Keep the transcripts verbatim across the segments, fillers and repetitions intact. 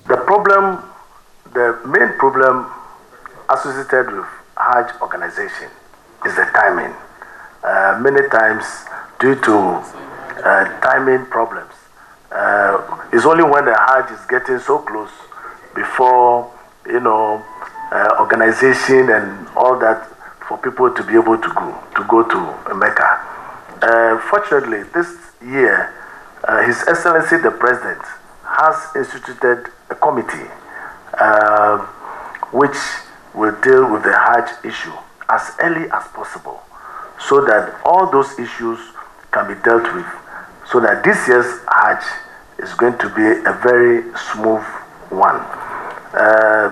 The problem, the main problem associated with Hajj organization is the timing. Uh, many times, due to uh, timing problems, uh, it's only when the Hajj is getting so close before, you know, uh, organization and all that for people to be able to go to go to Mecca. Uh, fortunately, this year, uh, His Excellency the President has instituted a committee uh, which will deal with the Hajj issue as early as possible, so that all those issues can be dealt with, so that this year's Hajj is going to be a very smooth one. Uh,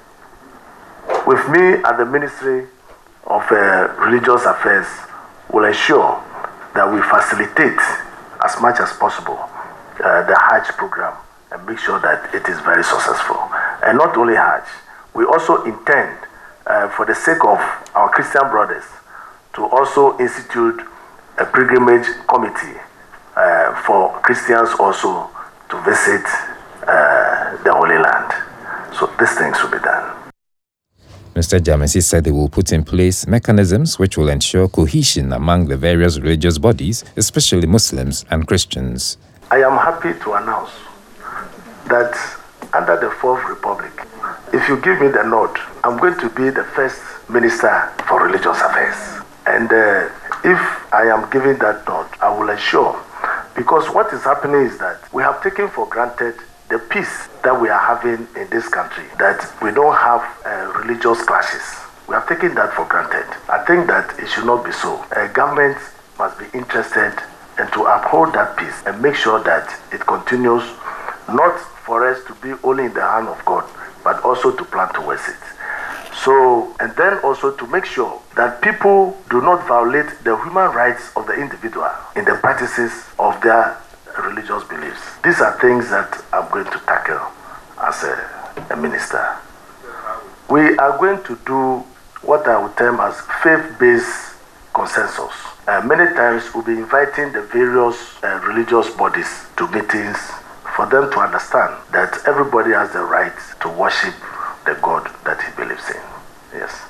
with me at the Ministry of uh, Religious Affairs will ensure that we facilitate as much as possible uh, the Hajj program and make sure that it is very successful. And not only Hajj, we also intend, uh, for the sake of our Christian brothers, to also institute a pilgrimage committee uh, for Christians also to visit uh, the Holy Land. So these things will be done. Mister Gyamesi said they will put in place mechanisms which will ensure cohesion among the various religious bodies, especially Muslims and Christians. I am happy to announce that under the Fourth Republic, if you give me the nod, I'm going to be the first Minister for Religious Affairs. And uh, if I am given that nod, I will ensure, because what is happening is that we have taken for granted the peace that we are having in this country, that we don't have uh, religious clashes. We have taken that for granted. I think that it should not be so. A government must be interested in to uphold that peace and make sure that it continues, not for us to be only in the hand of God, but also to plan towards it. So, and then also to make sure that people do not violate the human rights of the individual in the practices of their religious beliefs. These are things that I'm going to tackle as a, a minister. We are going to do what I would term as faith-based consensus. Uh, many times we'll be inviting the various uh, religious bodies to meetings for them to understand that everybody has the right to worship the God that he believes in. Yes.